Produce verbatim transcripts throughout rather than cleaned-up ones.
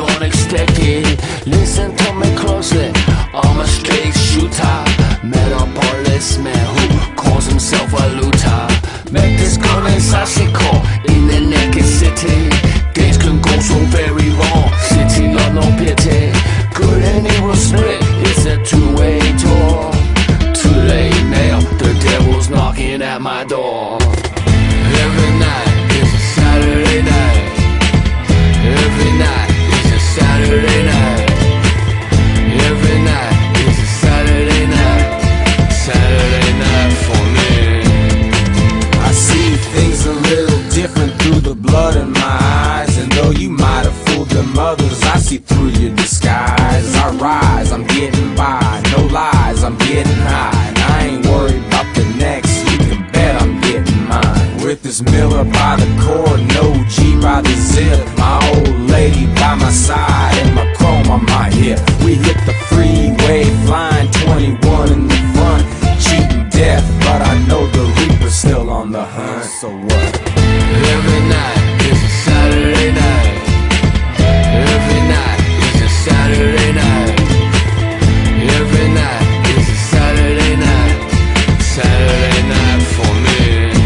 unexpected. Listen to me closely, I'm a straight shooter. Met a policeman who calls himself a looter. Met this girl named Sashiko in the naked city. Things can go so very wrong, city of no pity. Good and evil split, it's a two-way door. Too late now, the devil's knocking at my door. Every night is a Saturday night. Every night is a Saturday night. Every night is a Saturday night. Saturday night for me. I see things a little different through the blood in my eyes. And though you might have fooled them others, I see through your disguise. I rise, I'm getting by. No lies, I'm getting high. And I ain't worried about the next, you can bet I'm getting mine. With this Miller by the cord, no G by the zip. My old lady by my side and my chrome on my hip. We hit the freeway flying twenty-one in the front, cheating death, but I know the Reaper's still on the hunt. So what? Every night is a Saturday night. Every night is a Saturday night. Every night is a Saturday night. Saturday night for me.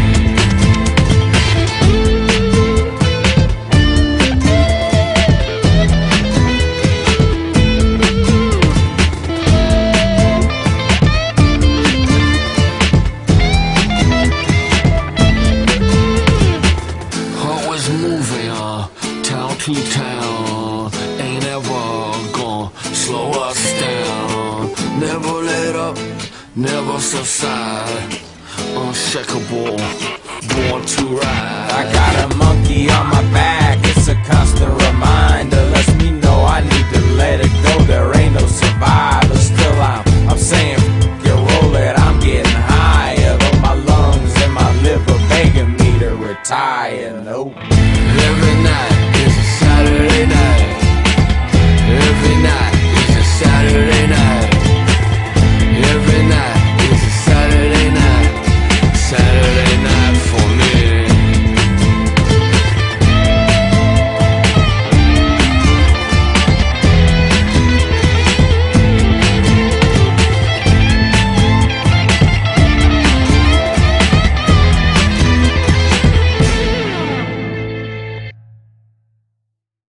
Always moving uh, town to town. Ain't ever gonna slow us down. Never let up, never subside. Unshakable, born to ride. I got a monkey on my back.